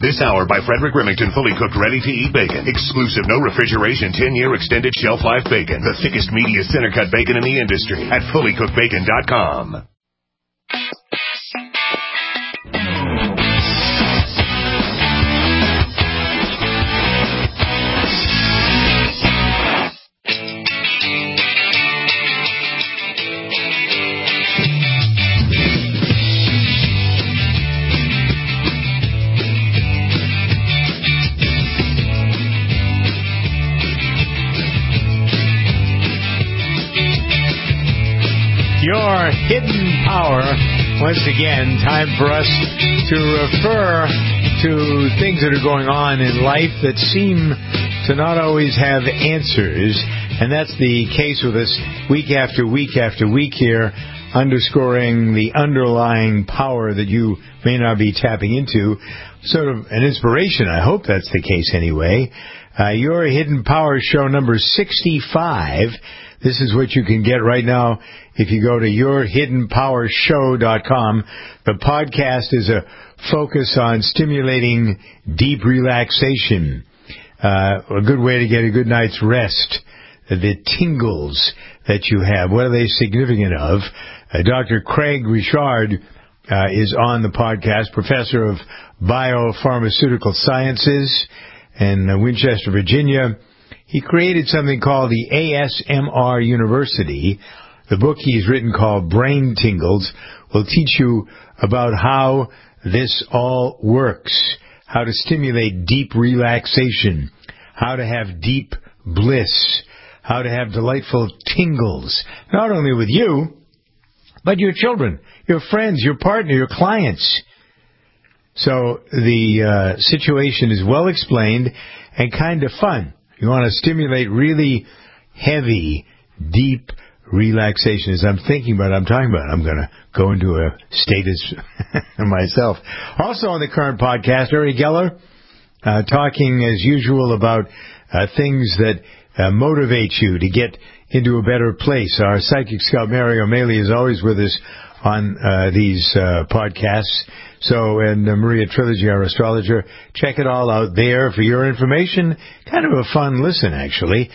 This hour by Frederick Remington, fully cooked, ready-to-eat bacon. Exclusive, no refrigeration, 10-year extended shelf life bacon. The thickest, meatiest, center-cut bacon in the industry at fullycookedbacon.com. Your hidden power. Once again, time for us to refer to things that are going on in life that seem to not always have answers. And that's the case with us week after week after week here, underscoring the underlying power that you may not be tapping into. Sort of an inspiration. I hope that's the case anyway. Your Hidden Power show number 65. This is what you can get right now if you go to yourhiddenpowershow.com. The podcast is a focus on stimulating deep relaxation, a good way to get a good night's rest, the tingles that you have. What are they significant of? Dr. Craig Richard is on the podcast, professor of biopharmaceutical sciences in Winchester, Virginia. He created something called the ASMR University. The book he's written called Brain Tingles will teach you about how this all works, how to stimulate deep relaxation, how to have deep bliss, how to have delightful tingles, not only with you, but your children, your friends, your partner, your clients. So the situation is well explained and kind of fun. You want to stimulate really heavy, deep relaxation. As I'm thinking about it, I'm talking about it, I'm going to go into a status myself. Also on the current podcast, Uri Geller, talking as usual about things that motivate you to get into a better place. Our psychic scout, Mary O'Malley, is always with us on these podcasts. So, and Maria Trilogy, our astrologer, check it all out there for your information. Kind of a fun listen, actually.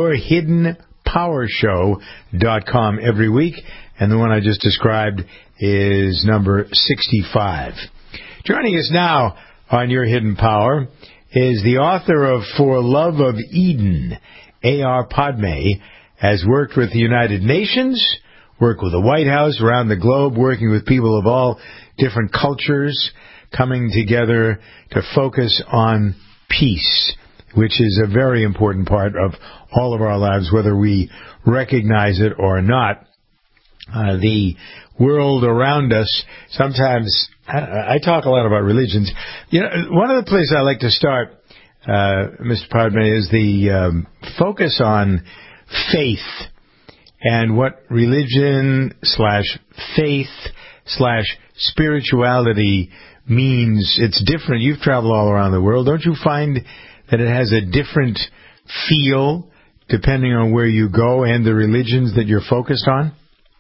yourhiddenpowershow.com every week. And the one I just described is number 65. Joining us now on Your Hidden Power is the author of For Love of Eden, A.R. Padme, has worked with the United Nations, worked with the White House around the globe, working with people of all different cultures, coming together to focus on peace, which is a very important part of all of our lives, whether we recognize it or not. The world around us, sometimes, I talk a lot about religions. You know, one of the places I like to start, Mr. Padme, is the focus on faith and what religion / faith / spirituality means. It's different. You've traveled all around the world. Don't you find that it has a different feel depending on where you go and the religions that you're focused on?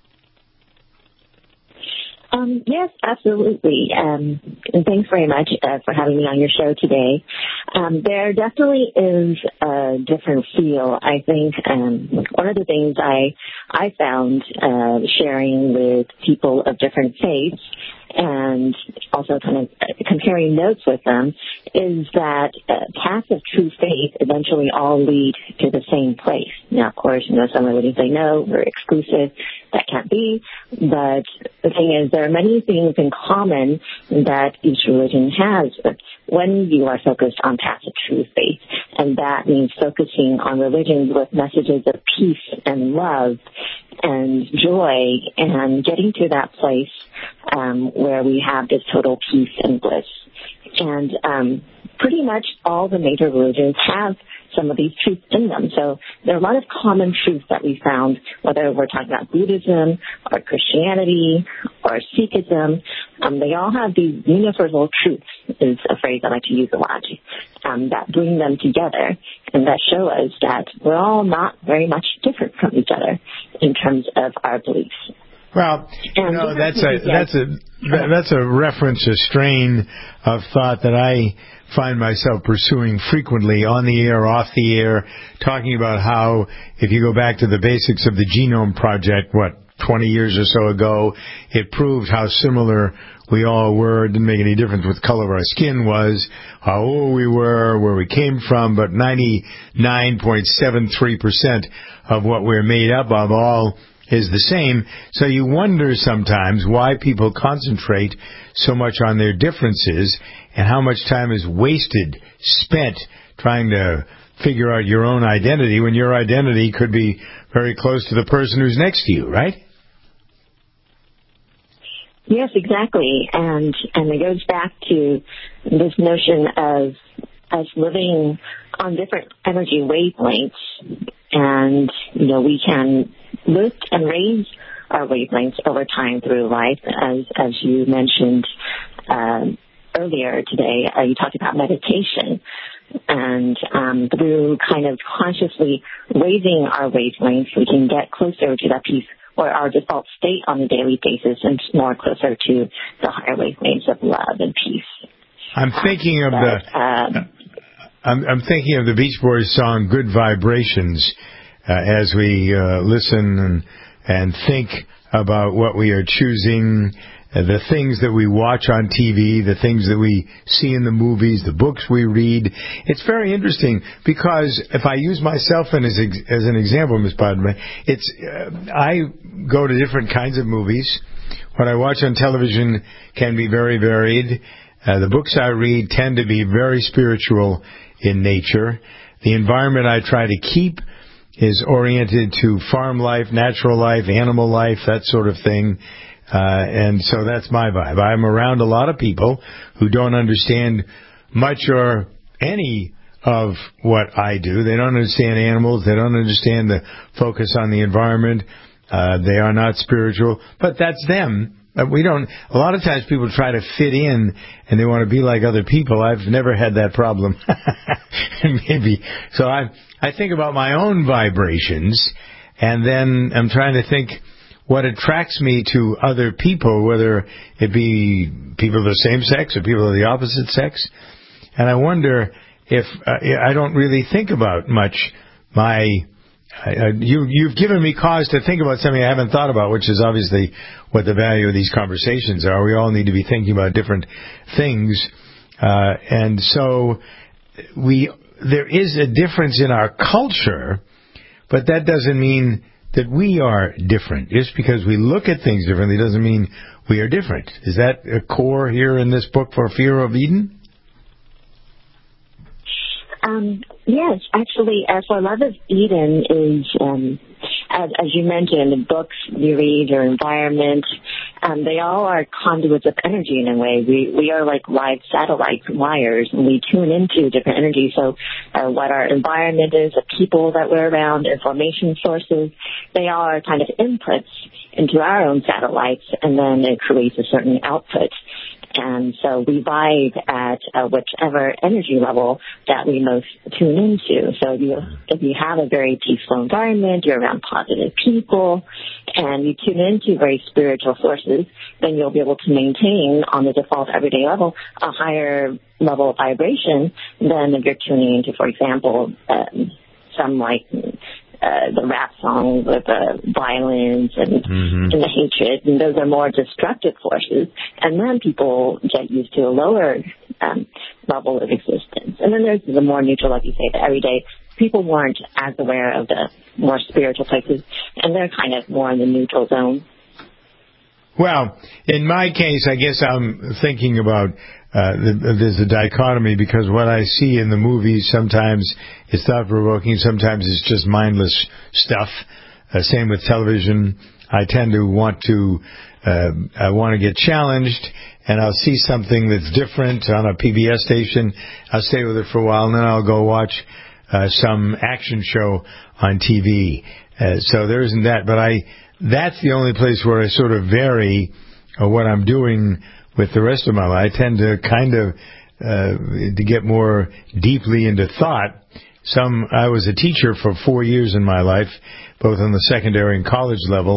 Yes, absolutely. And thanks very much for having me on your show today. There definitely is a different feel. I think one of the things I found sharing with people of different faiths and also kind of comparing notes with them is that paths of true faith eventually all lead to the same place. Now, of course, some religions say no, we're exclusive. That can't be. But the thing is, there are many things in common that each religion has when you are focused on paths of true faith. And that means focusing on religions with messages of peace and love and joy and getting to that place where we have this total peace and bliss. And pretty much all the major religions have some of these truths in them. So there are a lot of common truths that we found, whether we're talking about Buddhism or Christianity or Sikhism. They all have these universal truths, is a phrase I like to use a lot, that bring them together and that show us that we're all not very much different from each other in terms of our beliefs. Well, that's a reference, a strain of thought that I find myself pursuing frequently on the air, off the air, talking about how if you go back to the basics of the Genome Project, 20 years or so ago, it proved how similar we all were. It didn't make any difference what the color of our skin was, how old we were, where we came from, but 99.73% of what we're made up of all is the same. So you wonder sometimes why people concentrate so much on their differences and how much time is spent trying to figure out your own identity when your identity could be very close to the person who's next to you, right? Yes, exactly. And it goes back to this notion of us living on different energy wavelengths. And, we can lift and raise our wavelengths over time through life. As you mentioned earlier today, you talked about meditation. And through kind of consciously raising our wavelengths, we can get closer to that peace or our default state on a daily basis and more closer to the higher wavelengths of love and peace. I'm thinking of I'm thinking of the Beach Boys song "Good Vibrations" as we listen and think about what we are choosing, the things that we watch on TV, the things that we see in the movies, the books we read. It's very interesting because if I use myself as an example, Ms. Padme, I go to different kinds of movies. What I watch on television can be very varied. The books I read tend to be very spiritual in nature. The environment I try to keep is oriented to farm life, natural life, animal life, that sort of thing. And so that's my vibe. I'm around a lot of people who don't understand much or any of what I do. They don't understand animals. They don't understand the focus on the environment. They are not spiritual, but that's them. We don't. A lot of times people try to fit in and they want to be like other people. I've never had that problem. Maybe. So I think about my own vibrations, and then I'm trying to think what attracts me to other people, whether it be people of the same sex or people of the opposite sex. And I wonder if I don't really think about much you've given me cause to think about something I haven't thought about, which is obviously what the value of these conversations are. We all need to be thinking about different things. And so there is a difference in our culture, but that doesn't mean that we are different. Just because we look at things differently doesn't mean we are different. Is that a core here in this book for Fear of Eden? Yes, actually, For Love of Eden is, as you mentioned, the books you read, your environment, they all are conduits of energy in a way. We are like live satellite wires, and we tune into different energies. So what our environment is, the people that we're around, information sources, they all are kind of inputs into our own satellites, and then it creates a certain output. And so we vibe at whichever energy level that we most tune into. So if you have a very peaceful environment, you're around positive people, and you tune into very spiritual sources, then you'll be able to maintain on the default everyday level a higher level of vibration than if you're tuning into, for example, some the rap songs with the violence and the hatred, and those are more destructive forces. And then people get used to a lower level of existence. And then there's the more neutral, like you say, the everyday. People weren't as aware of the more spiritual places, and they're kind of more in the neutral zone. Well, in my case, I guess I'm thinking about there's a dichotomy, because what I see in the movies sometimes is thought-provoking, sometimes it's just mindless stuff. Same with television. I tend to want to get challenged, and I'll see something that's different on a PBS station. I'll stay with it for a while, and then I'll go watch some action show on TV. So there isn't that, but that's the only place where I sort of vary what I'm doing with the rest of my life. I tend to kind of to get more deeply into thought. I was a teacher for 4 years in my life, both on the secondary and college level,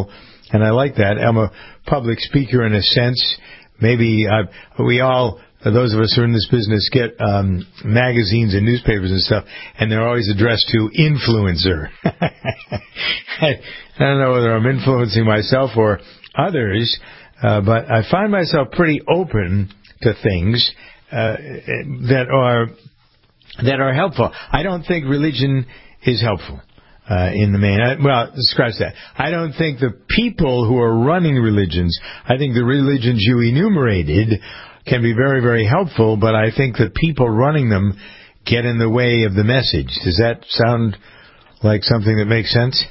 and I like that. I'm a public speaker in a sense. Maybe we all, those of us who are in this business, get magazines and newspapers and stuff, and they're always addressed to influencer. I don't know whether I'm influencing myself or others, but I find myself pretty open to things that are helpful. I don't think religion is helpful in the main. Scratch that. I don't think the people who are running religions, I think the religions you enumerated can be very, very helpful, but I think the people running them get in the way of the message. Does that sound like something that makes sense?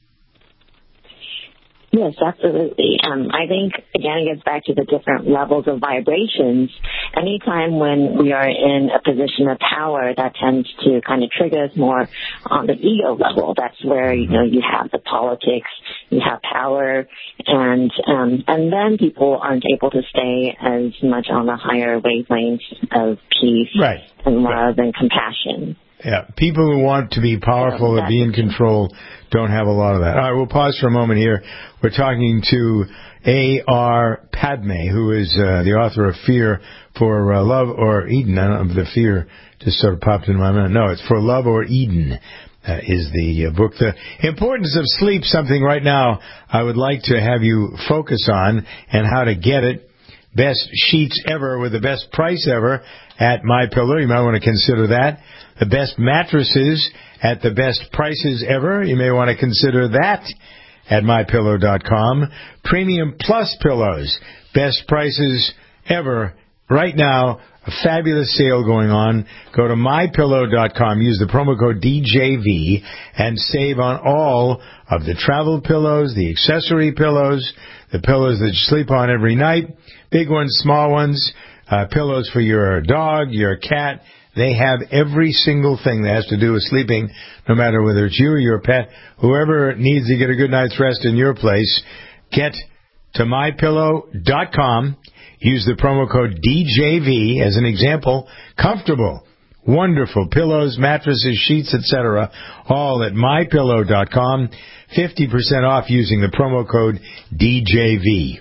Yes, absolutely. I think, again, it gets back to the different levels of vibrations. Anytime when we are in a position of power, that tends to kind of trigger us more on the ego level. That's where, you have the politics, you have power, and then people aren't able to stay as much on the higher wavelengths of peace and love and compassion. Yeah, people who want to be powerful and be in control don't have a lot of that. All right, we'll pause for a moment here. We're talking to A.R. Padme, who is the author of Fear for Love or Eden. I don't know if the fear just sort of popped into my mind. No, it's For Love or Eden is the book. The importance of sleep, something right now I would like to have you focus on and how to get it. Best sheets ever with the best price ever at MyPillow. You might want to consider that. The best mattresses at the best prices ever. You may want to consider that at MyPillow.com. Premium Plus pillows. Best prices ever. Right now, a fabulous sale going on. Go to MyPillow.com. Use the promo code DJV and save on all of the travel pillows, the accessory pillows, the pillows that you sleep on every night. Big ones, small ones, pillows for your dog, your cat. They have every single thing that has to do with sleeping, no matter whether it's you or your pet. Whoever needs to get a good night's rest in your place, get to MyPillow.com. Use the promo code DJV as an example. Comfortable, wonderful pillows, mattresses, sheets, etc. All at MyPillow.com. 50% off using the promo code DJV.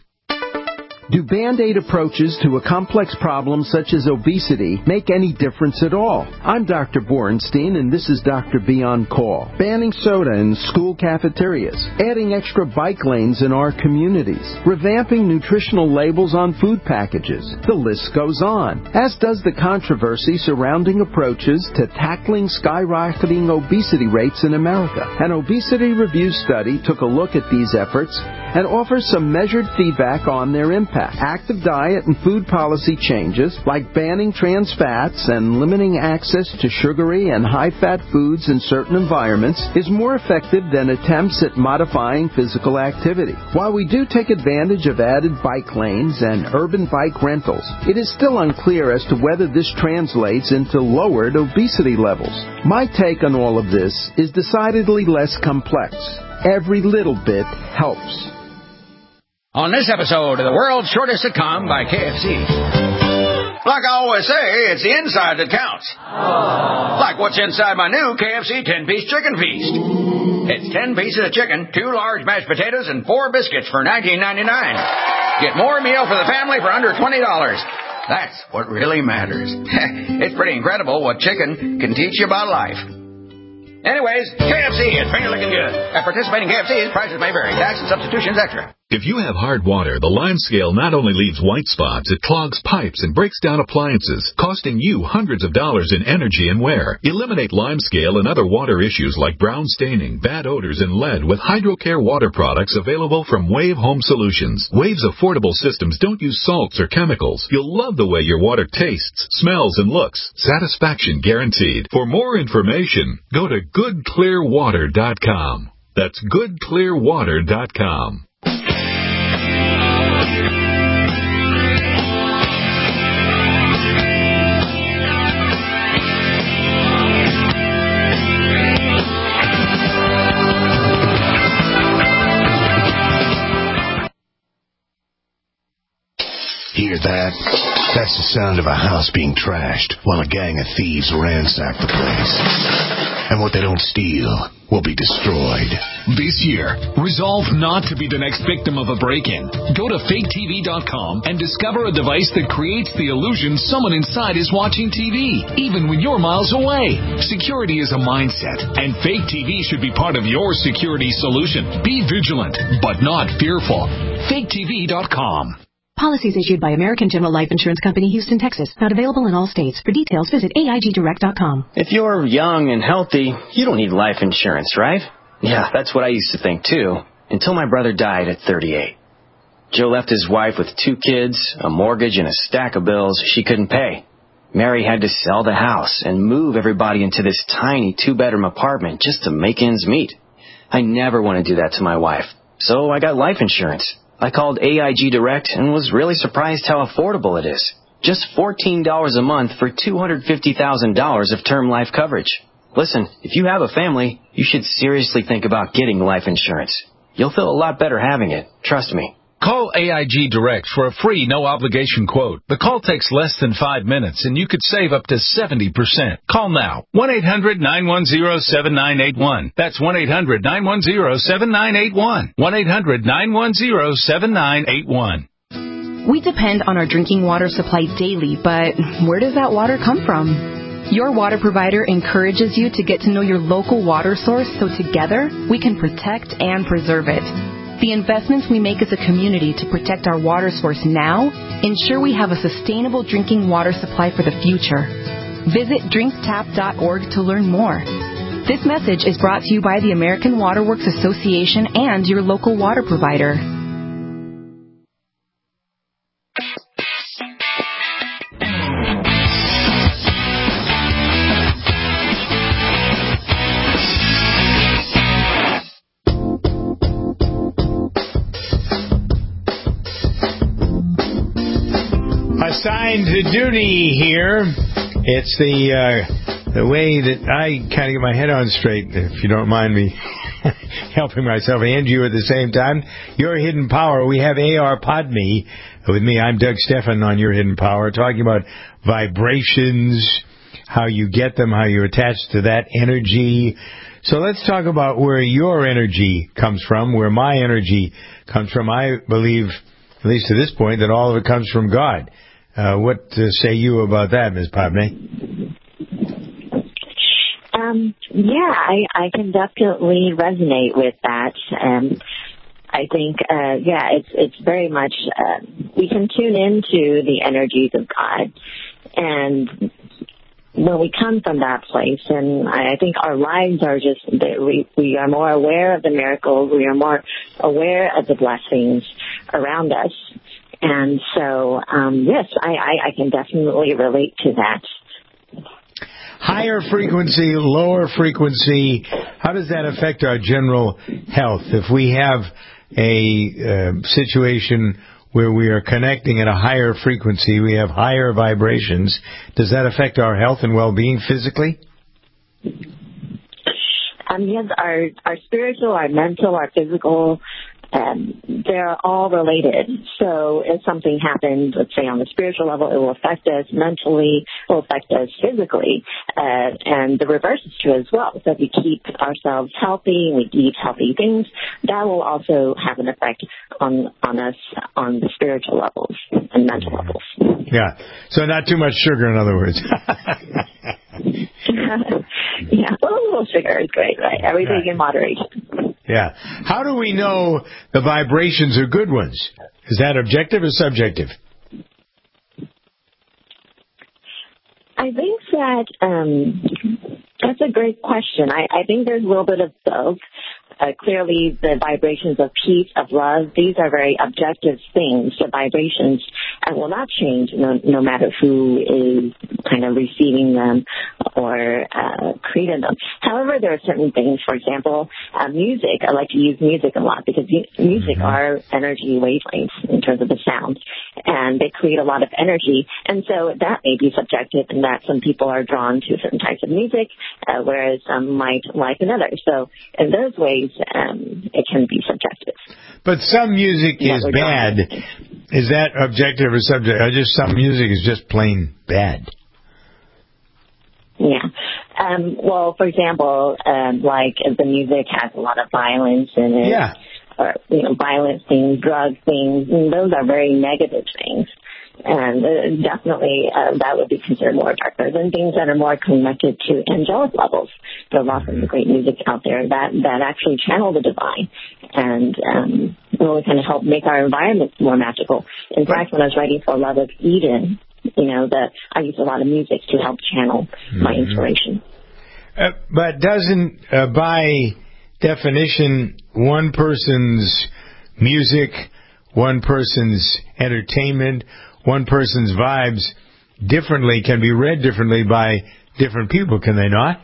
Do Band-Aid approaches to a complex problem such as obesity make any difference at all? I'm Dr. Borenstein, and this is Dr. B on Call. Banning soda in school cafeterias, adding extra bike lanes in our communities, revamping nutritional labels on food packages. The list goes on, as does the controversy surrounding approaches to tackling skyrocketing obesity rates in America. An Obesity Review study took a look at these efforts and offers some measured feedback on their impact. Active diet and food policy changes, like banning trans fats and limiting access to sugary and high-fat foods in certain environments, is more effective than attempts at modifying physical activity. While we do take advantage of added bike lanes and urban bike rentals, it is still unclear as to whether this translates into lowered obesity levels. My take on all of this is decidedly less complex. Every little bit helps. On this episode of the world's shortest sitcom by KFC. Like I always say, it's the inside that counts. Like what's inside my new KFC 10-piece chicken feast. It's 10 pieces of chicken, 2 large mashed potatoes, and 4 biscuits for $19.99. Get more meal for the family for under $20. That's what really matters. It's pretty incredible what chicken can teach you about life. Anyways, KFC, it's finger looking good. At participating KFCs, prices may vary. Tax and substitutions extra. If you have hard water, the Lime Scale not only leaves white spots, it clogs pipes and breaks down appliances, costing you hundreds of dollars in energy and wear. Eliminate Lime Scale and other water issues like brown staining, bad odors, and lead with HydroCare water products available from Wave Home Solutions. Wave's affordable systems don't use salts or chemicals. You'll love the way your water tastes, smells, and looks. Satisfaction guaranteed. For more information, go to goodclearwater.com. That's goodclearwater.com. Hear that? That's the sound of a house being trashed while a gang of thieves ransack the place. And what they don't steal will be destroyed. This year, resolve not to be the next victim of a break-in. Go to faketv.com and discover a device that creates the illusion someone inside is watching TV, even when you're miles away. Security is a mindset, and Fake TV should be part of your security solution. Be vigilant, but not fearful. faketv.com. Policies issued by American General Life Insurance Company, Houston, Texas. Not available in all states. For details, visit AIGdirect.com. If you're young and healthy, you don't need life insurance, right? Yeah, that's what I used to think, too, until my brother died at 38. Joe left his wife with 2 kids, a mortgage, and a stack of bills she couldn't pay. Mary had to sell the house and move everybody into this tiny 2-bedroom apartment just to make ends meet. I never want to do that to my wife, so I got life insurance. I called AIG Direct and was really surprised how affordable it is. Just $14 a month for $250,000 of term life coverage. Listen, if you have a family, you should seriously think about getting life insurance. You'll feel a lot better having it. Trust me. Call AIG Direct for a free, no-obligation quote. The call takes less than 5 minutes, and you could save up to 70%. Call now. 1-800-910-7981. That's 1-800-910-7981. 1-800-910-7981. We depend on our drinking water supply daily, but where does that water come from? Your water provider encourages you to get to know your local water source so together we can protect and preserve it. The investments we make as a community to protect our water source now ensure we have a sustainable drinking water supply for the future. Visit drinktap.org to learn more. This message is brought to you by the American Water Works Association and your local water provider. Assigned to duty here. It's the way that I kind of get my head on straight, if you don't mind me helping myself and you at the same time. Your Hidden Power. We have A.R. Podme with me. I'm Doug Stephan on Your Hidden Power, talking about vibrations, how you get them, how you attach to that energy. So let's talk about where your energy comes from, where my energy comes from. I believe, at least to this point, that all of it comes from God. What say you about that, Ms. Podme? I can definitely resonate with that. I think, it's very much, we can tune into the energies of God. And when we come from that place, and I think our lives are just, we are more aware of the miracles, we are more aware of the blessings around us. And so, yes, I can definitely relate to that. Higher frequency, lower frequency, how does that affect our general health? If we have a situation where we are connecting at a higher frequency, we have higher vibrations, does that affect our health and well-being physically? Yes, our spiritual, our mental, our physical, they're all related. So if something happens, let's say on the spiritual level, it will affect us mentally, it will affect us physically, and the reverse is true as well. So if we keep ourselves healthy, we eat healthy things, that will also have an effect on us on the spiritual levels and mental levels. Yeah, so not too much sugar, in other words. Yeah, a little sugar is great, right? Everything in moderation. Yeah. How do we know the vibrations are good ones? Is that objective or subjective? I think that that's a great question. I think there's a little bit of both. Clearly, the vibrations of peace, of love, these are very objective things. The vibrations will not change no matter who is kind of receiving them or creating them. However, there are certain things, for example, music. I like to use music a lot because music are energy wavelengths in terms of the sound, and they create a lot of energy. And so that may be subjective in that some people are drawn to certain types of music, whereas some might like another. So in those ways, it can be subjective. But some music is bad. Is that objective or subjective? Or just some music is just plain bad? Yeah. Well, for example, like the music has a lot of violence in it. Yeah. Or, violent things, drug things, and those are very negative things. And definitely that would be considered more darker than things that are more connected to angelic levels. There are lots of great music out there that actually channel the divine and really kind of help make our environments more magical. In fact, when I was writing for Love of Eden, I used a lot of music to help channel my inspiration. But doesn't, by definition, one person's music, one person's entertainment, one person's vibes can be read differently by different people, can they not?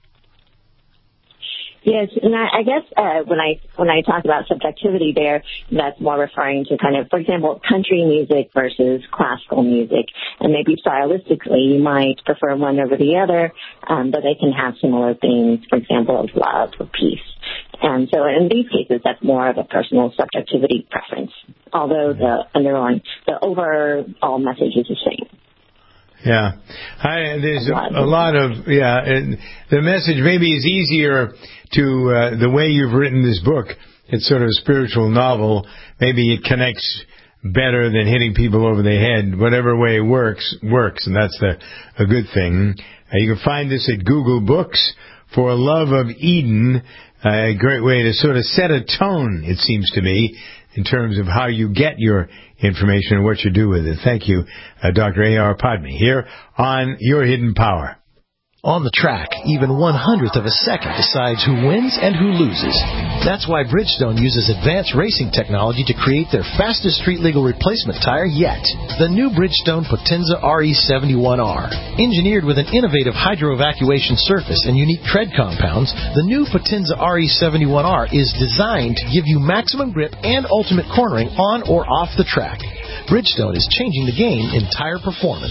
Yes, and I guess when I talk about subjectivity there, that's more referring to kind of, for example, country music versus classical music. And maybe stylistically you might prefer one over the other, but they can have similar themes, for example, of love or peace. And so in these cases, that's more of a personal subjectivity preference, although the overall message is the same. Yeah, there's a lot of, and the message maybe is easier to, the way you've written this book, it's sort of a spiritual novel, maybe it connects better than hitting people over the head. Whatever way it works, and that's a good thing. You can find this at Google Books for Love of Eden, a great way to sort of set a tone, it seems to me, in terms of how you get your information and what you do with it. Thank you, Dr. A.R. Padme, here on Your Hidden Power. On the track, even 1/100th of a second decides who wins and who loses. That's why Bridgestone uses advanced racing technology to create their fastest street-legal replacement tire yet. The new Bridgestone Potenza RE71R. Engineered with an innovative hydro-evacuation surface and unique tread compounds, the new Potenza RE71R is designed to give you maximum grip and ultimate cornering on or off the track. Bridgestone is changing the game in tire performance.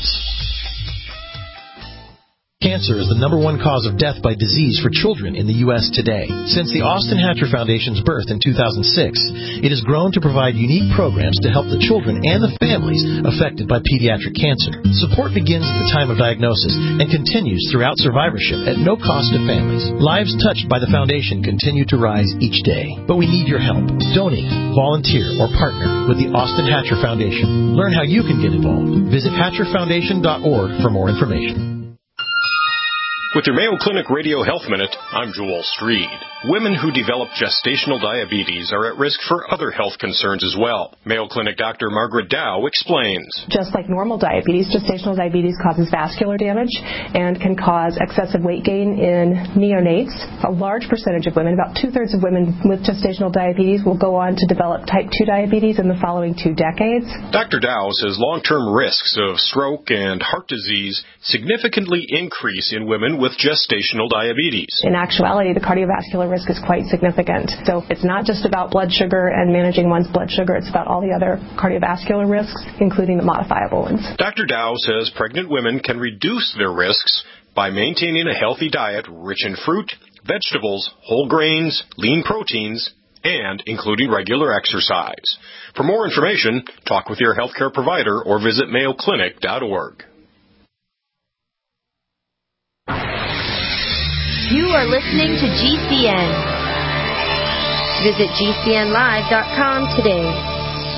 Cancer is the #1 cause of death by disease for children in the U.S. today. Since the Austin Hatcher Foundation's birth in 2006, it has grown to provide unique programs to help the children and the families affected by pediatric cancer. Support begins at the time of diagnosis and continues throughout survivorship at no cost to families. Lives touched by the foundation continue to rise each day. But we need your help. Donate, volunteer, or partner with the Austin Hatcher Foundation. Learn how you can get involved. Visit hatcherfoundation.org for more information. With your Mayo Clinic Radio Health Minute, I'm Joel Streed. Women who develop gestational diabetes are at risk for other health concerns as well. Mayo Clinic Dr. Margaret Dow explains. Just like normal diabetes, gestational diabetes causes vascular damage and can cause excessive weight gain in neonates. A large percentage of women, about 2/3 of women with gestational diabetes, will go on to develop type 2 diabetes in the following 2 decades. Dr. Dow says long-term risks of stroke and heart disease significantly increase in women with gestational diabetes. In actuality, the cardiovascular risk is quite significant. So it's not just about blood sugar and managing one's blood sugar, it's about all the other cardiovascular risks, including the modifiable ones. Dr. Dow says pregnant women can reduce their risks by maintaining a healthy diet rich in fruit, vegetables, whole grains, lean proteins, and including regular exercise. For more information, talk with your healthcare provider or visit mayoclinic.org. You are listening to GCN. Visit GCNlive.com today.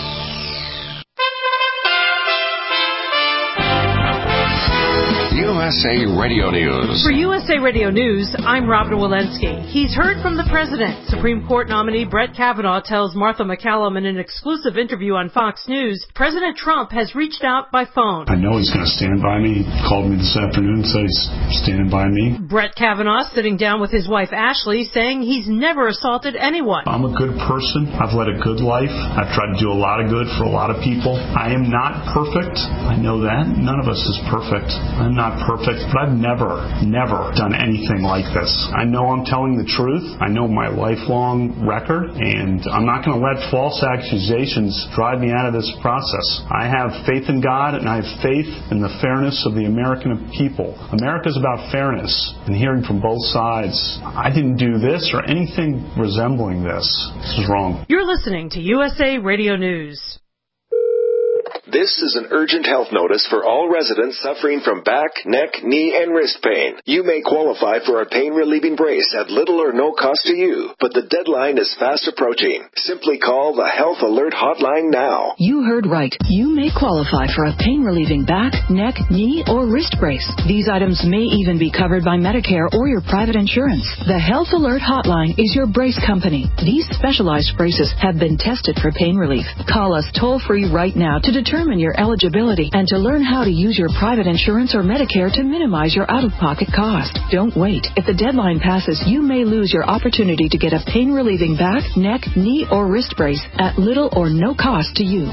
USA Radio News. For USA Radio News, I'm Robin Walensky. He's heard from the president. Supreme Court nominee Brett Kavanaugh tells Martha McCallum in an exclusive interview on Fox News, President Trump has reached out by phone. I know he's going to stand by me. He called me this afternoon and said he's standing by me. Brett Kavanaugh sitting down with his wife Ashley, saying he's never assaulted anyone. I'm a good person. I've led a good life. I've tried to do a lot of good for a lot of people. I am not perfect. I know that. None of us is perfect. I'm not perfect, but I've never done anything like this. I know I'm telling the truth. I know my lifelong record, and I'm not going to let false accusations drive me out of this process. I have faith in God, and I have faith in the fairness of the American people. America's about fairness and hearing from both sides. I didn't do this or anything resembling this. This is wrong. You're listening to USA Radio News. This is an urgent health notice for all residents suffering from back, neck, knee, and wrist pain. You may qualify for a pain-relieving brace at little or no cost to you, but the deadline is fast approaching. Simply call the Health Alert Hotline now. You heard right. You may qualify for a pain-relieving back, neck, knee, or wrist brace. These items may even be covered by Medicare or your private insurance. The Health Alert Hotline is your brace company. These specialized braces have been tested for pain relief. Call us toll-free right now to determine your eligibility and to learn how to use your private insurance or Medicare to minimize your out-of-pocket cost. Don't wait. If the deadline passes, you may lose your opportunity to get a pain-relieving back, neck, knee, or wrist brace at little or no cost to you.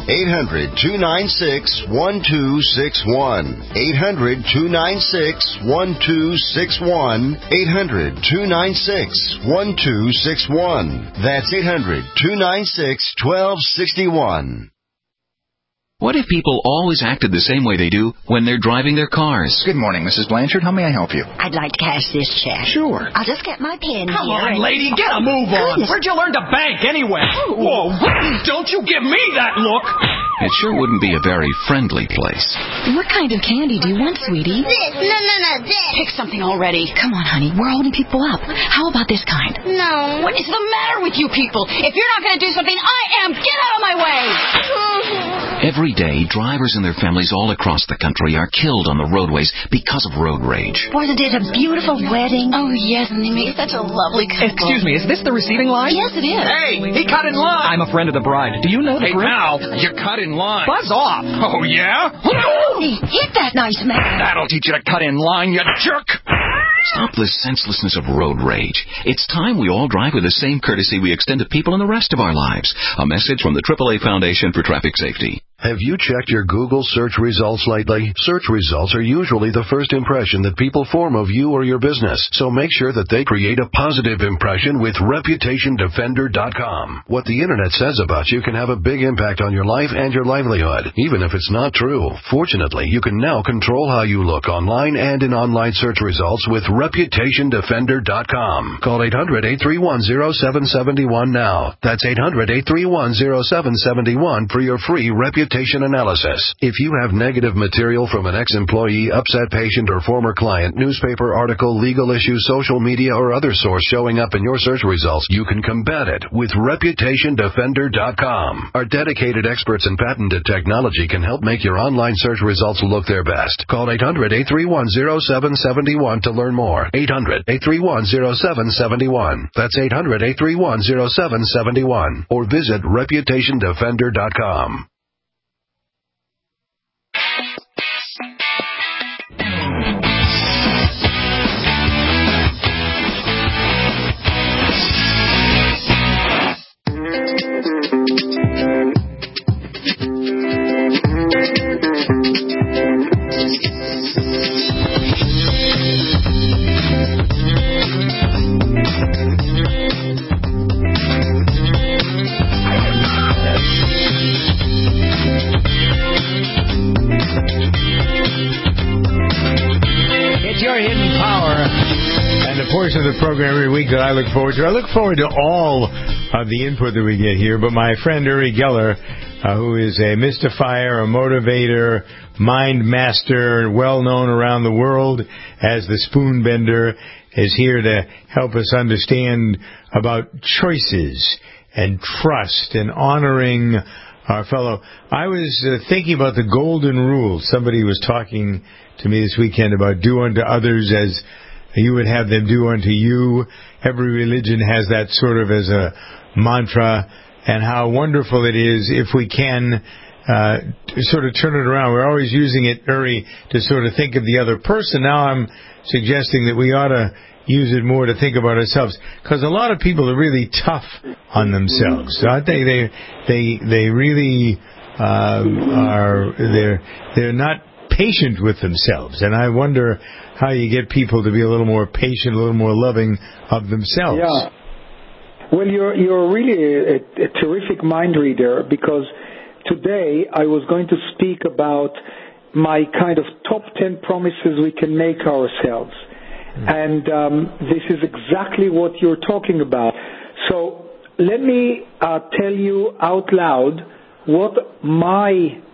800-296-1261. 800-296-1261. 800-296-1261. That's 800-296-1261. What if people always acted the same way they do when they're driving their cars? Good morning, Mrs. Blanchard. How may I help you? I'd like to cash this check. Sure. I'll just get my pen Come here. on, lady, get a move on. Goodness. Where'd you learn to bank anyway? Whoa, don't you give me that look. It sure wouldn't be a very friendly place. What kind of candy do you want, sweetie? This. No, this. Pick something already. Come on, honey. We're holding people up. How about this kind? No. What is the matter with you people? If you're not going to do something, I am. Get out of my way. Every day, drivers and their families all across the country are killed on the roadways because of road rage. Wasn't it a beautiful wedding? Oh, yes, and they make such a lovely couple. Excuse me, is this the receiving line? Yes, it is. Hey, he cut in line. I'm a friend of the bride. Do you know the groom? Now, you cut in line. Buzz off. Oh, yeah? Hey, hit that nice man. That'll teach you to cut in line, you jerk. Stop the senselessness of road rage. It's time we all drive with the same courtesy we extend to people in the rest of our lives. A message from the AAA Foundation for Traffic Safety. Have you checked your Google search results lately? Search results are usually the first impression that people form of you or your business, so make sure that they create a positive impression with ReputationDefender.com. What the Internet says about you can have a big impact on your life and your livelihood, even if it's not true. Fortunately, you can now control how you look online and in online search results with ReputationDefender.com. Call 800-831-0771 now. That's 800-831-0771 for your free reputation analysis. If you have negative material from an ex-employee, upset patient, or former client, newspaper article, legal issue, social media, or other source showing up in your search results, you can combat it with ReputationDefender.com. Our dedicated experts in patented technology can help make your online search results look their best. Call 800-831-0771 to learn more. 800-831-0771. That's 800-831-0771. Or visit ReputationDefender.com. Portion of the program every week that I look forward to. I look forward to all of the input that we get here, but my friend Uri Geller, who is a mystifier, a motivator, mind master, well known around the world as the spoon bender, is here to help us understand about choices and trust and honoring our fellow. I was thinking about the golden rule. Somebody was talking to me this weekend about do unto others as you would have them do unto you. Every religion has that sort of as a mantra, and how wonderful it is if we can sort of turn it around. We're always using it, Uri, to sort of think of the other person. Now I'm suggesting that we ought to use it more to think about ourselves, because a lot of people are really tough on themselves. So I think they really they're not patient with themselves, and I wonder how you get people to be a little more patient, a little more loving of themselves. Yeah. Well, you're really a terrific mind reader, because today I was going to speak about my kind of top 10 promises we can make ourselves. And this is exactly what you're talking about. So let me tell you out loud what my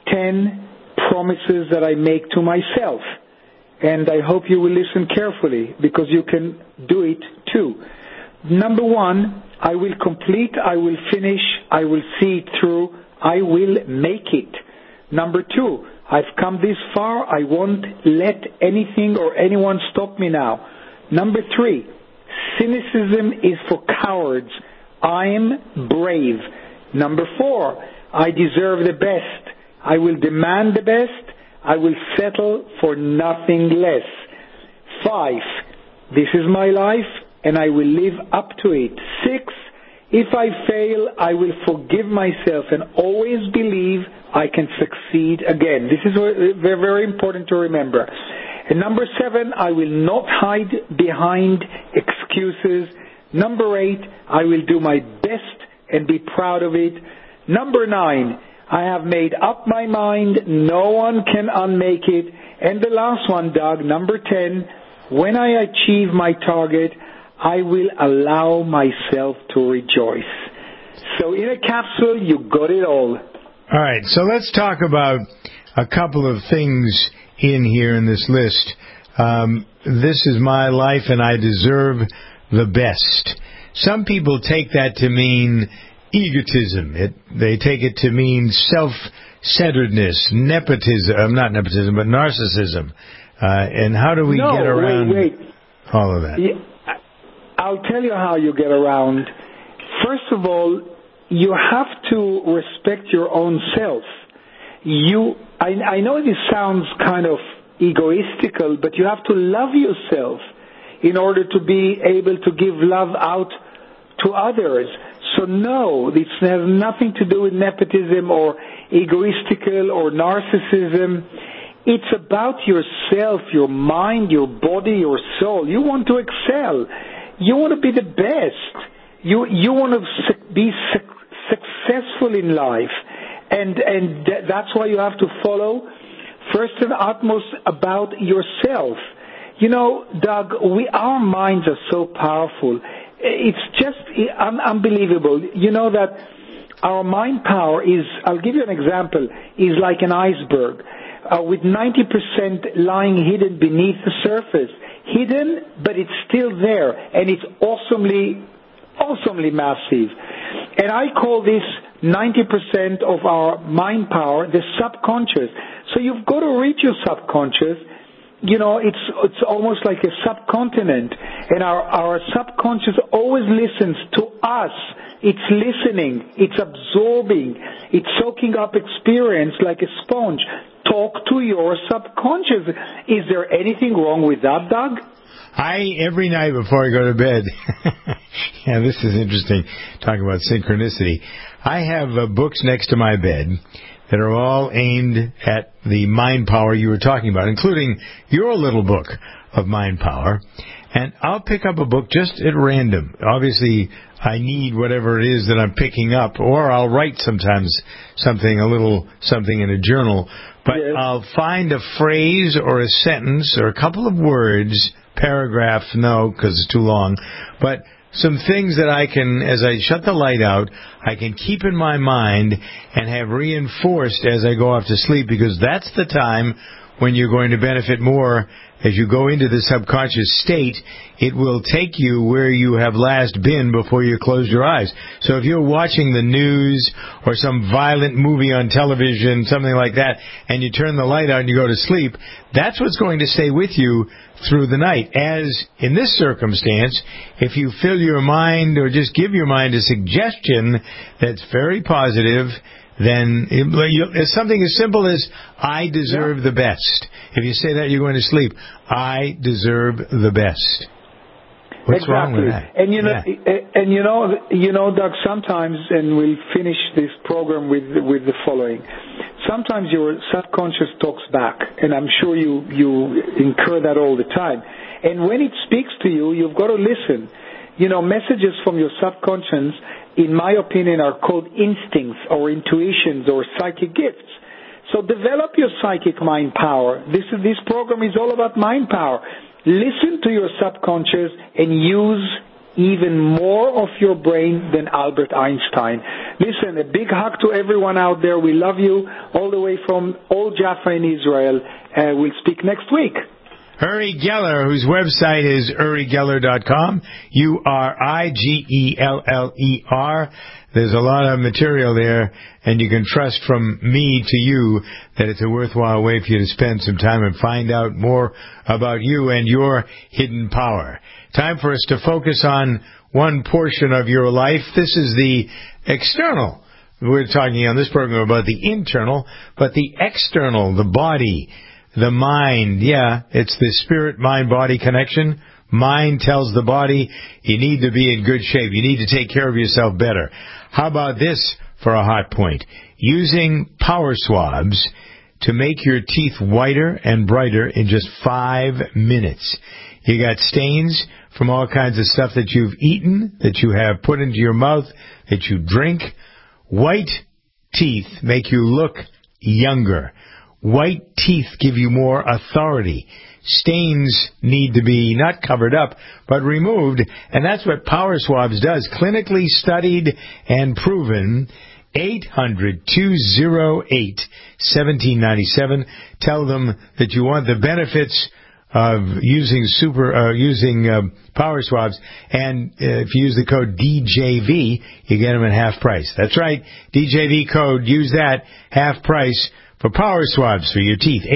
10 promises that I make to myself. And I hope you will listen carefully because you can do it too. Number 1, I will complete, I will finish, I will see it through, I will make it. Number 2, I've come this far, I won't let anything or anyone stop me now. Number 3, cynicism is for cowards. I'm brave. Number 4, I deserve the best. I will demand the best. I will settle for nothing less. 5, this is my life and I will live up to it. 6, if I fail, I will forgive myself and always believe I can succeed again. This is very, very important to remember. And number 7, I will not hide behind excuses. Number 8, I will do my best and be proud of it. Number 9, I have made up my mind. No one can unmake it. And the last one, Doug, number 10, when I achieve my target, I will allow myself to rejoice. So in a capsule, you got it all. All right, so let's talk about a couple of things in here in this list. This is my life and I deserve the best. Some people take that to mean egotism. They take it to mean self-centeredness, nepotism, not nepotism, but narcissism. And how do we get around all of that? Yeah, I'll tell you how you get around. First of all, you have to respect your own self. I know this sounds kind of egoistical, but you have to love yourself in order to be able to give love out to others. So no, this has nothing to do with nepotism or egoistical or narcissism. It's about yourself, your mind, your body, your soul. You want to excel. You want to be the best. You want to be successful in life. And that's why you have to follow first and utmost about yourself. You know, Doug, our minds are so powerful. It's just unbelievable. You know that our mind power is, I'll give you an example, is like an iceberg with 90% lying hidden beneath the surface. Hidden, but it's still there, and it's awesomely massive. And I call this 90% of our mind power the subconscious. So you've got to reach your subconscious. You know, it's almost like a subcontinent, and our subconscious always listens to us. It's listening, it's absorbing, it's soaking up experience like a sponge. Talk to your subconscious. Is there anything wrong with that, Doug? Every night before I go to bed, yeah, this is interesting, talking about synchronicity. I have books next to my bed that are all aimed at the mind power you were talking about, including your little book of mind power. And I'll pick up a book just at random. Obviously, I need whatever it is that I'm picking up, or I'll write sometimes something in a journal. But yes, I'll find a phrase or a sentence or a couple of words, paragraph, no, because it's too long, but some things that I can, as I shut the light out, I can keep in my mind and have reinforced as I go off to sleep, because that's the time when you're going to benefit more. As you go into the subconscious state, it will take you where you have last been before you close your eyes. So if you're watching the news or some violent movie on television, something like that, and you turn the light out and you go to sleep, that's what's going to stay with you through the night. As in this circumstance, if you fill your mind or just give your mind a suggestion that's very positive, then it's something as simple as, I deserve the best. If you say that, you're going to sleep. I deserve the best. What's wrong with that? And you know, Doug, sometimes, and we'll finish this program with the following. Sometimes your subconscious talks back, and I'm sure you incur that all the time. And when it speaks to you, you've got to listen. You know, messages from your subconscious, in my opinion, are called instincts or intuitions or psychic gifts. So develop your psychic mind power. This program is all about mind power. Listen to your subconscious and use even more of your brain than Albert Einstein. Listen, a big hug to everyone out there. We love you all the way from Old Jaffa in Israel. We'll speak next week. Uri Geller, whose website is urigeller.com, URIGELLER. There's a lot of material there, and you can trust from me to you that it's a worthwhile way for you to spend some time and find out more about you and your hidden power. Time for us to focus on one portion of your life. This is the external. We're talking on this program about the internal, but the external, the body, the mind. Yeah, it's the spirit-mind-body connection. Mind tells the body, you need to be in good shape. You need to take care of yourself better. How about this for a hot point? Using power swabs to make your teeth whiter and brighter in just 5 minutes. You got stains from all kinds of stuff that you've eaten, that you have put into your mouth, that you drink. White teeth make you look younger. White teeth give you more authority. Stains need to be not covered up, but removed, and that's what Power Swabs does. Clinically studied and proven. 800-208-1797. Tell them that you want the benefits of using Power Swabs, and if you use the code DJV, you get them at half price. That's right, DJV code. Use that, half price for Power Swabs for your teeth.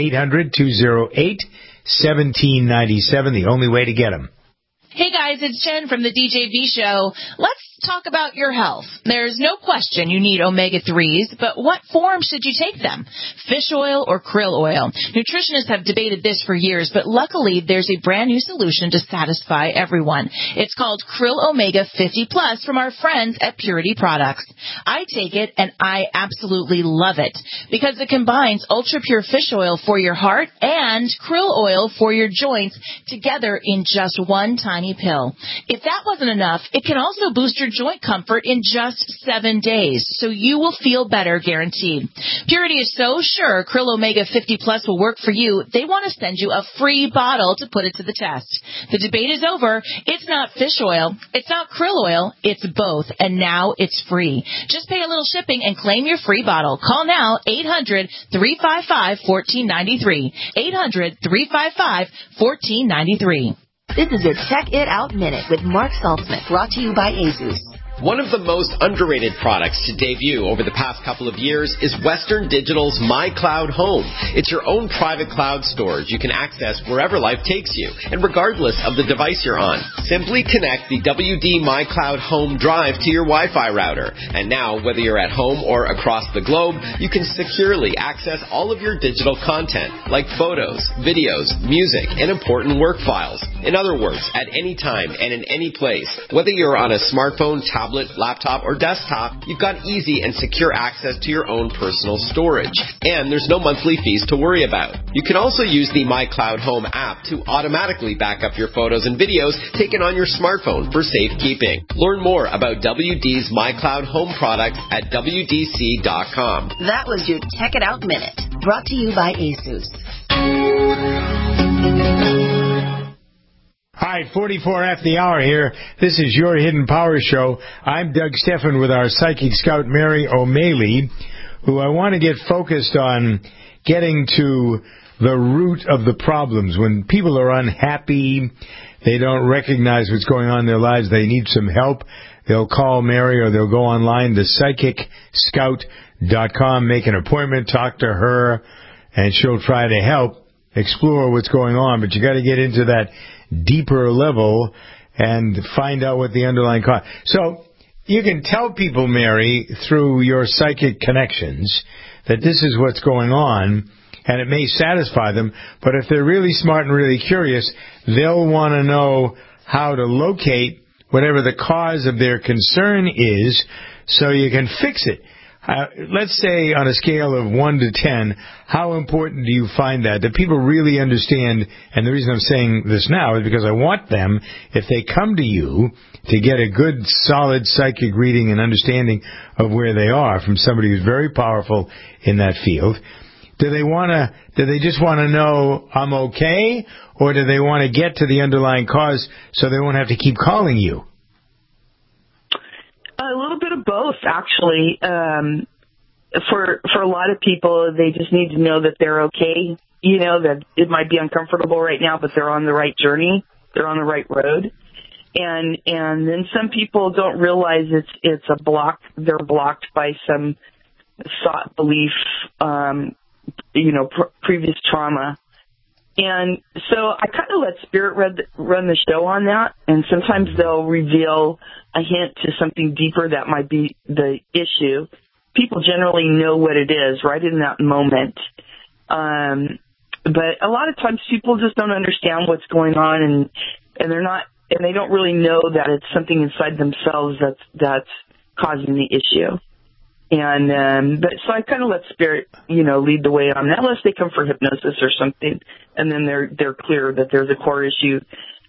800-208-1797, the only way to get them. Hey guys, it's Jen from the DJV show. Let's talk about your health. There's no question you need omega-3s, but what form should you take them? Fish oil or krill oil? Nutritionists have debated this for years, but luckily there's a brand new solution to satisfy everyone. It's called Krill Omega 50 Plus from our friends at Purity Products. I take it and I absolutely love it because it combines ultra-pure fish oil for your heart and krill oil for your joints together in just one tiny pill. If that wasn't enough, it can also boost your joint comfort in just 7 days, so you will feel better guaranteed. Purity is so sure Krill Omega 50 Plus will work for you, they want to send you a free bottle to put it to the test. The debate is over. It's not fish oil. It's not krill oil. It's both, and now it's free. Just pay a little shipping and claim your free bottle. Call now, 800-355-1493. 800-355-1493. This is your Check It Out Minute with Mark Saltzman, brought to you by Asus. One of the most underrated products to debut over the past couple of years is Western Digital's MyCloud Home. It's your own private cloud storage you can access wherever life takes you, and regardless of the device you're on. Simply connect the WD MyCloud Home drive to your Wi-Fi router, and now, whether you're at home or across the globe, you can securely access all of your digital content, like photos, videos, music, and important work files. In other words, at any time and in any place, whether you're on a smartphone, tablet, laptop, or desktop, you've got easy and secure access to your own personal storage. And there's no monthly fees to worry about. You can also use the MyCloud Home app to automatically back up your photos and videos taken on your smartphone for safekeeping. Learn more about WD's MyCloud Home product at WDC.com. That was your Check It Out Minute, brought to you by Asus. Hi, 44 after the hour here. This is your Hidden Power Show. I'm Doug Steffen with our psychic scout, Mary O'Malley, who I want to get focused on getting to the root of the problems. When people are unhappy, they don't recognize what's going on in their lives, they need some help, they'll call Mary or they'll go online to psychicscout.com, make an appointment, talk to her, and she'll try to help explore what's going on. But you got to get into that deeper level and find out what the underlying cause. So you can tell people, Mary, through your psychic connections that this is what's going on, and it may satisfy them, but if they're really smart and really curious, they'll want to know how to locate whatever the cause of their concern is so you can fix it. Let's say on a scale of 1 to 10, how important do you find that people really understand? And the reason I'm saying this now is because I want them, if they come to you, to get a good, solid psychic reading and understanding of where they are from somebody who's very powerful in that field. Do they just want to know I'm okay, or do they want to get to the underlying cause so they won't have to keep calling you? of both, actually. For a lot of people, they just need to know that they're okay. You know, that it might be uncomfortable right now, but they're on the right journey. They're on the right road. And then some people don't realize it's a block. They're blocked by some thought, belief, previous trauma. And so I kind of let Spirit run the show on that. And sometimes they'll reveal a hint to something deeper that might be the issue. People generally know what it is right in that moment. But a lot of times people just don't understand what's going on, and they don't really know that it's something inside themselves that's causing the issue. And but so I kind of let Spirit, lead the way on that, unless they come for hypnosis or something, and then they're clear that there's a core issue.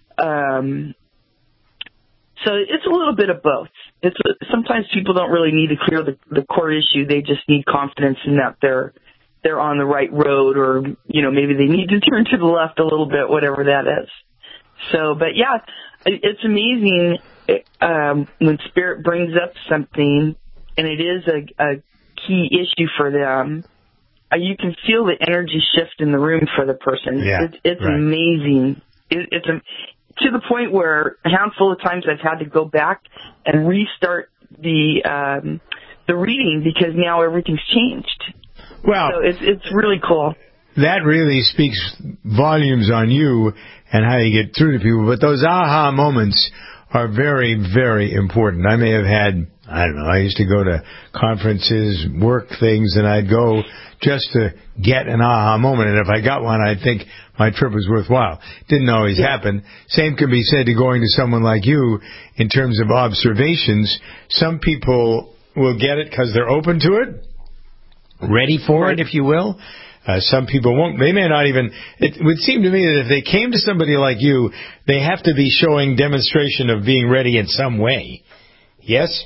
So it's a little bit of both. Sometimes people don't really need to clear the core issue; they just need confidence in that they're on the right road, or maybe they need to turn to the left a little bit, whatever that is. So, but yeah, it's amazing when Spirit brings up something, and it is a key issue for them. You can feel the energy shift in the room for the person. Yeah, it's right. Amazing. It's to the point where a handful of times I've had to go back and restart the reading because now everything's changed. Well, so it's really cool. That really speaks volumes on you and how you get through to people. But those aha moments are very, very important. I may have had, I used to go to conferences, work things, and I'd go just to get an aha moment. And if I got one, I'd think my trip was worthwhile. Didn't always happen. Same can be said to going to someone like you in terms of observations. Some people will get it because they're open to it, ready for it, if you will. Some people won't. They may not even. It would seem to me that if they came to somebody like you, they have to be showing demonstration of being ready in some way. Yes?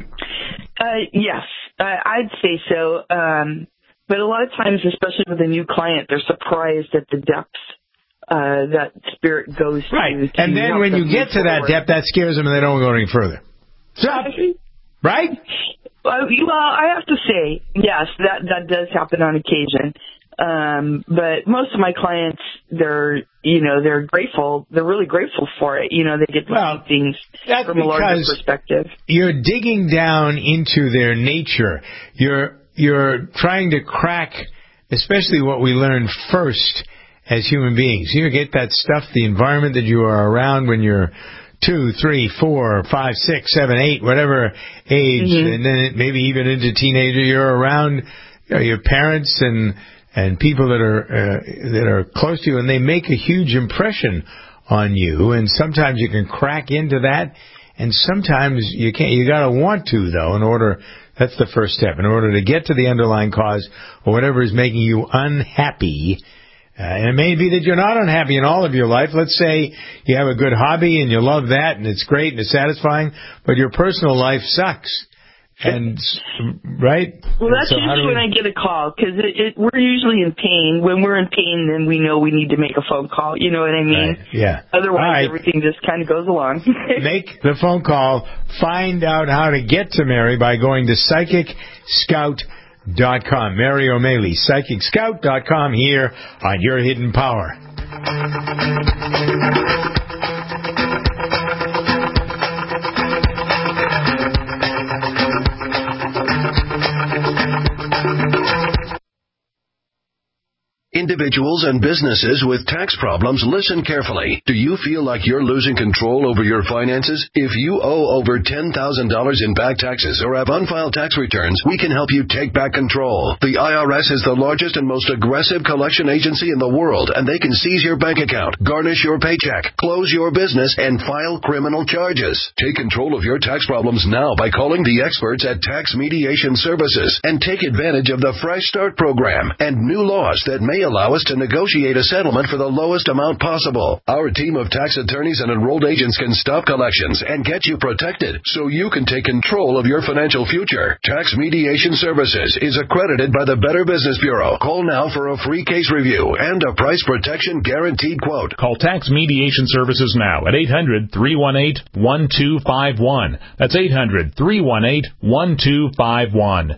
Yes, I'd say so. But a lot of times, especially with a new client, they're surprised at the depths that Spirit goes to. Right. And then when you get to that depth, that scares them and they don't go any further. Stop. Right? Well, I have to say, yes, that does happen on occasion. But most of my clients, they're grateful. They're really grateful for it. They get to see things from a larger perspective. You're digging down into their nature. You're trying to crack, especially what we learn first as human beings. You get that stuff, the environment that you are around when you're 2, 3, 4, 5, 6, 7, 8, whatever age, and then maybe even into teenager, you're around your parents and people that are close to you, and they make a huge impression on you. And sometimes you can crack into that, and sometimes you can't. You got to want to, though. That's the first step. In order to get to the underlying cause or whatever is making you unhappy. And it may be that you're not unhappy in all of your life. Let's say you have a good hobby and you love that and it's great and it's satisfying, but your personal life sucks. And right? Well, that's usually when I get a call, because we're usually in pain. When we're in pain, then we know we need to make a phone call. You know what I mean? Right. Yeah. Otherwise, everything just kind of goes along. Make the phone call. Find out how to get to Mary by going to PsychicScout.com. Mary O'Malley, PsychicScout.com, here on Your Hidden Power. Individuals and businesses with tax problems, listen carefully. Do you feel like you're losing control over your finances? If you owe over $10,000 in back taxes or have unfiled tax returns, we can help you take back control. The IRS is the largest and most aggressive collection agency in the world, and they can seize your bank account, garnish your paycheck, close your business, and file criminal charges. Take control of your tax problems now by calling the experts at Tax Mediation Services and take advantage of the Fresh Start program and new laws that may allow us to negotiate a settlement for the lowest amount possible. Our team of tax attorneys and enrolled agents can stop collections and get you protected so you can take control of your financial future. Tax Mediation Services is accredited by the Better Business Bureau. Call now for a free case review and a price protection guaranteed quote. Call Tax Mediation Services now at 800-318-1251. That's 800-318-1251.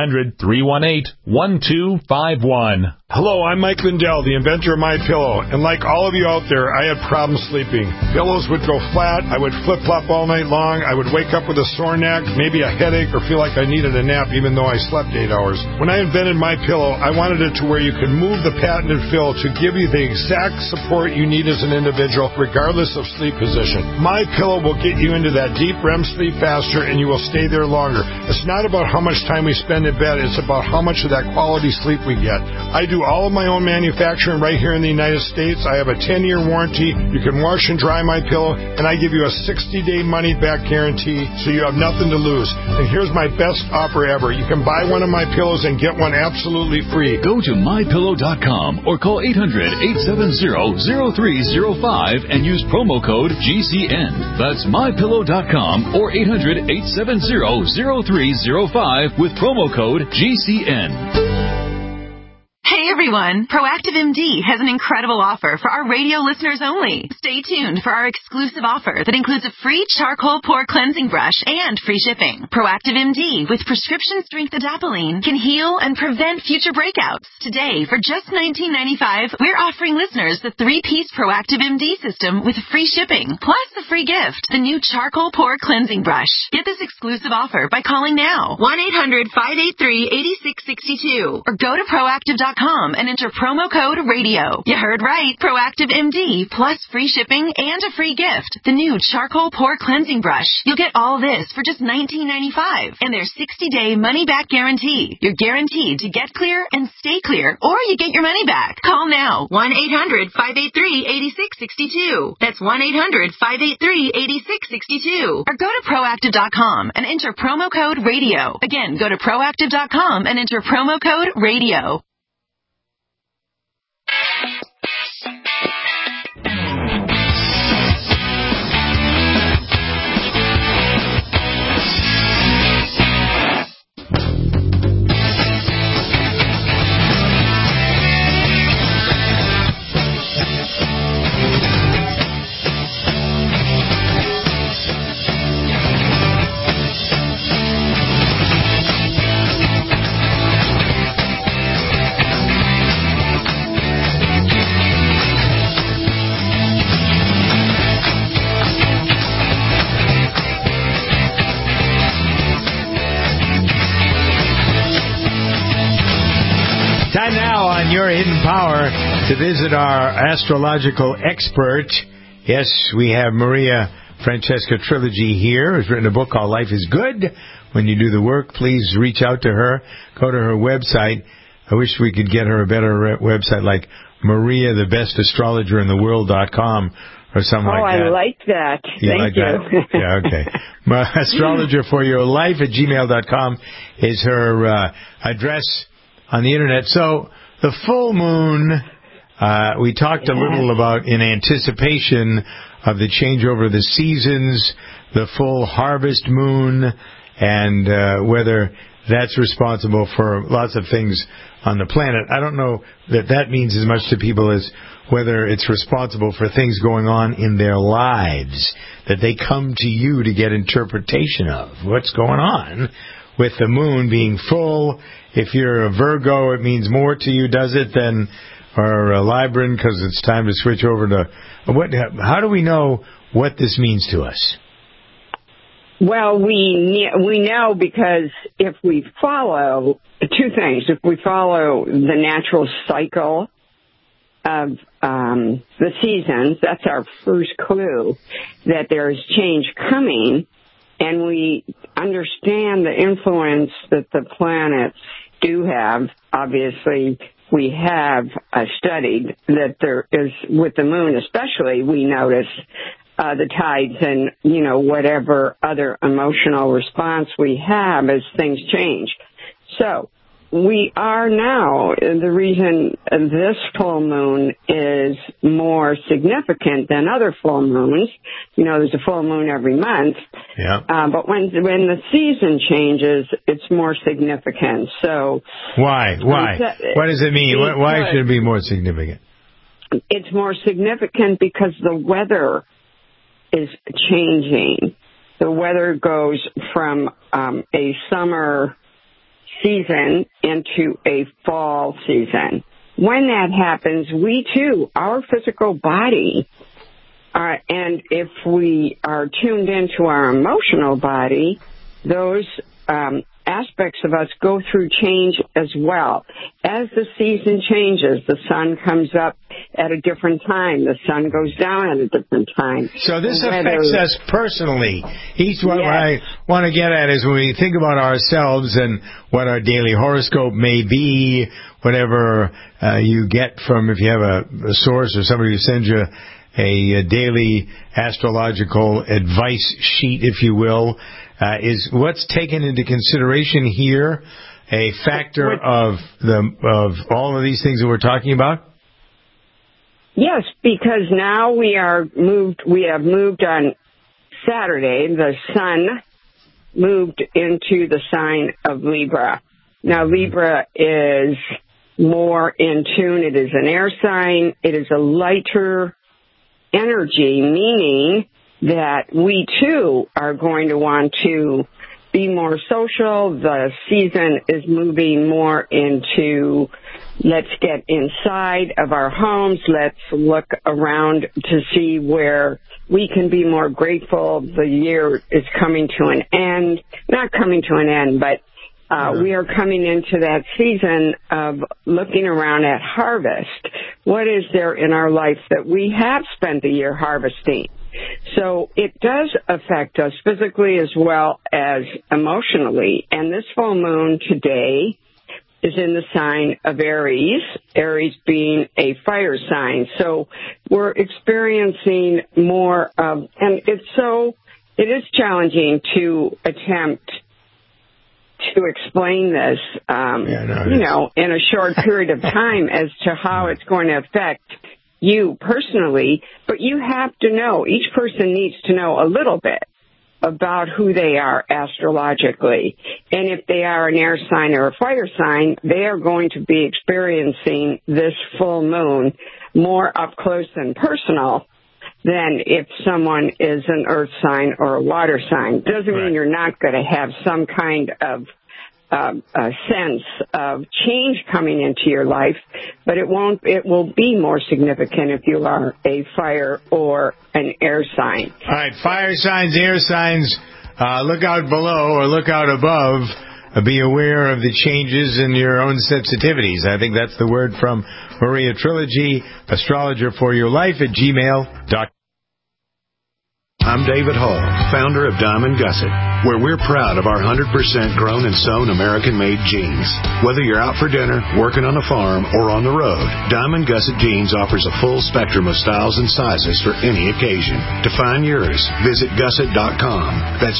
800-318-1251. Hello, I'm Mike Lindell, the inventor of MyPillow, and like all of you out there, I had problems sleeping. Pillows would go flat, I would flip-flop all night long, I would wake up with a sore neck, maybe a headache, or feel like I needed a nap even though I slept 8 hours. When I invented MyPillow, I wanted it to where you could move the patented fill to give you the exact support you need as an individual, regardless of sleep position. MyPillow will get you into that deep REM sleep faster, and you will stay there longer. It's not about how much time we spend in bed, it's about how much of that quality sleep we get. I do all of my own manufacturing right here in the United States. I have a 10-year warranty. You can wash and dry MyPillow, and I give you a 60-day money-back guarantee, so you have nothing to lose. And here's my best offer ever. You can buy one of my pillows and get one absolutely free. Go to MyPillow.com or call 800-870-0305 and use promo code GCN. That's MyPillow.com or 800-870-0305 with promo code GCN. Hey everyone, Proactive MD has an incredible offer for our radio listeners only. Stay tuned for our exclusive offer that includes a free charcoal pore cleansing brush and free shipping. Proactive MD with prescription strength adapalene can heal and prevent future breakouts. Today, for just $19.95, we're offering listeners the 3-piece Proactive MD system with free shipping, plus a free gift, the new charcoal pore cleansing brush. Get this exclusive offer by calling now, 1-800-583-8662, or go to Proactive.com and enter promo code RADIO. You heard right. Proactive MD plus free shipping and a free gift. The new charcoal pore cleansing brush. You'll get all this for just $19.95 and their 60-day money-back guarantee. You're guaranteed to get clear and stay clear, or you get your money back. Call now. 1-800-583-8662. That's 1-800-583-8662. Or go to Proactive.com and enter promo code RADIO. Again, go to Proactive.com and enter promo code RADIO. Time now on Your Hidden Power to visit our astrological expert. Yes, we have Maria Francesca Trilogy here, who's written a book called Life is Good. When you do the work, please reach out to her. Go to her website. I wish we could get her a better website like MariaTheBestAstrologerInTheWorld.com or something like that. Oh, I like that. Thank you. That? Yeah, okay. Astrologer for Your Life at gmail.com is her address on the internet. So the full moon, we talked a little about in anticipation of the changeover of the seasons, the full harvest moon, and whether that's responsible for lots of things on the planet. I don't know that means as much to people as whether it's responsible for things going on in their lives, that they come to you to get interpretation of what's going on with the moon being full. If you're a Virgo, it means more to you, does it, than or a Libran, because it's time to switch over to what? How do we know what this means to us? Well, we know because if we follow two things. If we follow the natural cycle of the seasons, that's our first clue that there's change coming, and we understand the influence that the planets do have. Obviously, we have studied that there is, with the moon especially, we notice the tides and, whatever other emotional response we have as things change. So we are now. The reason this full moon is more significant than other full moons, there's a full moon every month. Yeah. But when the season changes, it's more significant. So why? What does it mean? Why should it be more significant? It's more significant because the weather is changing. The weather goes from a summer season into a fall season. When that happens, we too, our physical body, and if we are tuned into our emotional body, those aspects of us go through change as well. As the season changes, the sun comes up at a different time. The sun goes down at a different time. So this affects us personally. What I want to get at is when we think about ourselves and what our daily horoscope may be, whatever you get from, if you have a source or somebody who sends you a daily astrological advice sheet, if you will, is what's taken into consideration here a factor of all of these things that we're talking about? Yes, because now we have moved on Saturday. The sun moved into the sign of Libra. Now Libra is more in tune. It is an air sign. It is a lighter energy, meaning that we too are going to want to be more social. The season is moving more into let's get inside of our homes. Let's look around to see where we can be more grateful. The year is coming to an end. Not coming to an end, but we are coming into that season of looking around at harvest. What is there in our life that we have spent the year harvesting? So it does affect us physically as well as emotionally. And this full moon today is in the sign of Aries, Aries being a fire sign. So we're experiencing more of, and it is challenging to attempt to explain this, in a short period of time as to how it's going to affect you personally, but you have to know, each person needs to know a little bit about who they are astrologically. And if they are an air sign or a fire sign, they are going to be experiencing this full moon more up close and personal than if someone is an earth sign or a water sign. Doesn't mean you're not going to have some kind of a sense of change coming into your life, but it will be more significant if you are a fire or an air sign. All right, fire signs, air signs, look out below or look out above. Be aware of the changes in your own sensitivities. I think that's the word from Maria Trilogy, astrologer for your life at gmail.com. I'm David Hall, founder of Diamond Gusset, where we're proud of our 100% grown and sewn American-made jeans. Whether you're out for dinner, working on a farm, or on the road, Diamond Gusset Jeans offers a full spectrum of styles and sizes for any occasion. To find yours, visit gusset.com. That's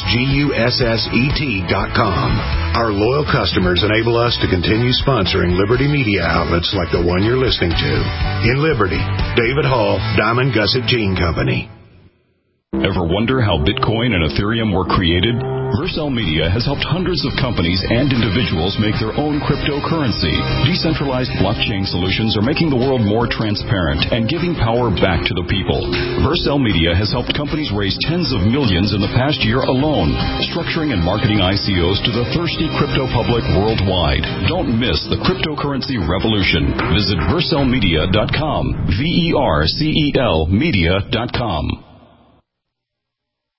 GUSSET.com. Our loyal customers enable us to continue sponsoring Liberty Media outlets like the one you're listening to. In Liberty, David Hall, Diamond Gusset Jean Company. Ever wonder how Bitcoin and Ethereum were created? Vercel Media has helped hundreds of companies and individuals make their own cryptocurrency. Decentralized blockchain solutions are making the world more transparent and giving power back to the people. Vercel Media has helped companies raise tens of millions in the past year alone, structuring and marketing ICOs to the thirsty crypto public worldwide. Don't miss the cryptocurrency revolution. Visit vercelmedia.com, VERCEL media.com.